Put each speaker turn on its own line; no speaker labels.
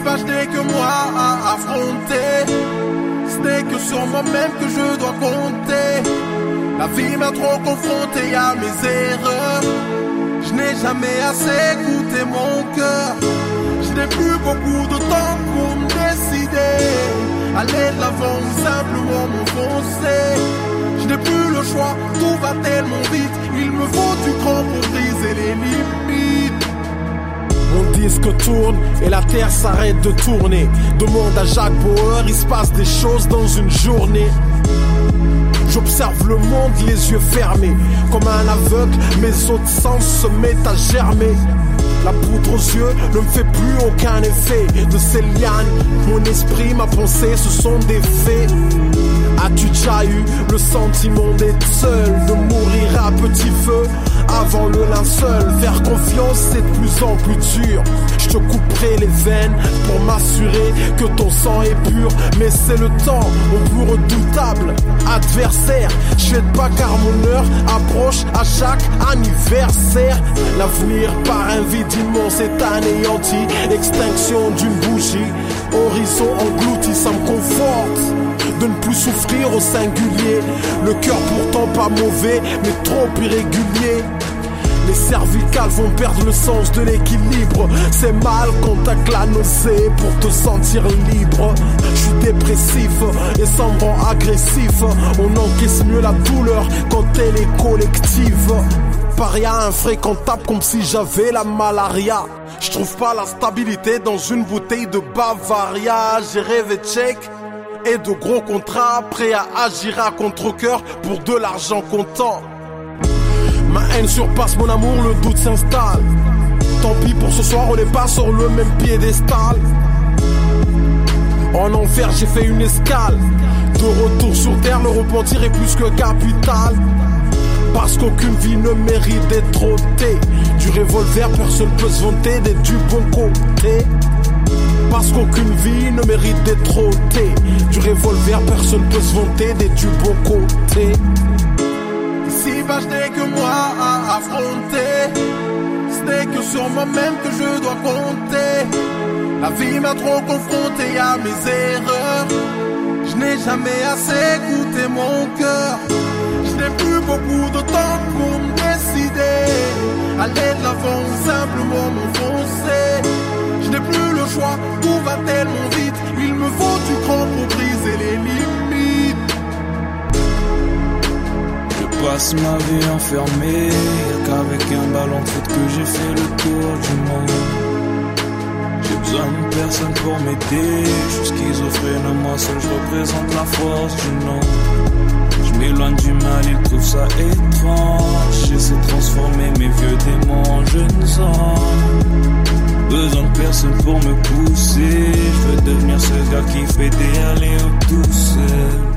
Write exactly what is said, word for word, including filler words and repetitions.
bas je n'ai que moi à affronter. Ce n'est que sur moi-même que je dois compter. La vie m'a trop confronté à mes erreurs. Je n'ai jamais assez écouté mon cœur. Je n'ai plus beaucoup de temps pour me décider. Aller de l'avant ou simplement m'enfoncer. Je n'ai plus le choix, tout va tellement vite. Il me faut du cran pour briser les limites. Mon disque tourne et la terre s'arrête de tourner. Demande à Jacques Bauer, il se passe des choses dans une journée. J'observe le monde les yeux fermés. Comme un aveugle, mes autres sens se mettent à germer. La poudre aux yeux ne me fait plus aucun effet. De ces lianes, mon esprit, ma pensée, ce sont des faits. As-tu déjà eu le sentiment d'être seul, de mourir à petit feu avant le linceul? Faire confiance c'est de plus en plus dur. Je te couperai les veines pour m'assurer que ton sang est pur. Mais c'est le temps au plus redoutable adversaire. Je fais pas car mon heure approche à chaque anniversaire. L'avenir par un vide immense est anéanti. Extinction d'une bougie, horizon englouti, ça me conforte de ne plus souffrir au singulier. Le cœur pourtant pas mauvais, mais trop irrégulier. Les cervicales vont perdre le sens de l'équilibre. C'est mal quand t'as que la nausée pour te sentir libre. Je suis dépressif et ça me rend agressif. On encaisse mieux la douleur quand elle est collective. Paria infréquentable comme si j'avais la malaria. Je trouve pas la stabilité dans une bouteille de Bavaria. J'ai rêvé tchèque et de gros contrats, prêts à agir à contre-cœur pour de l'argent comptant. Ma haine surpasse mon amour, le doute s'installe. Tant pis pour ce soir, on n'est pas sur le même piédestal. En enfer j'ai fait une escale. De retour sur terre, le repentir est plus que capital. Parce qu'aucune vie ne mérite d'être ôtée. Du revolver, personne peut se vanter d'être du bon côté. Parce qu'aucune vie ne mérite d'être ôtée. Du revolver, personne peut se vanter d'être du bon côté. Ici bas je n'ai que moi à affronter. Ce n'est que sur moi-même que je dois compter. La vie m'a trop confronté à mes erreurs. Je n'ai jamais assez écouté mon cœur. Je n'ai plus beaucoup de temps pour me décider. Aller de l'avant ou simplement m'enfoncer. Je n'ai plus le choix, tout va tellement vite. Il me faut du cran pour briser les limites.
Je passe ma vie enfermée. Y'a qu'avec un ballon de foot que j'ai fait le tour du monde. J'ai besoin de personne pour m'aider. Je suis schizophrène, moi seul je représente la force du nom. Je m'éloigne du mal, ils trouvent ça étrange. J'essaie de transformer mes vieux démons en jeunes hommes. Besoin de personne pour me pousser. Je veux devenir ce gars qui fait des allées-hauts tout seul.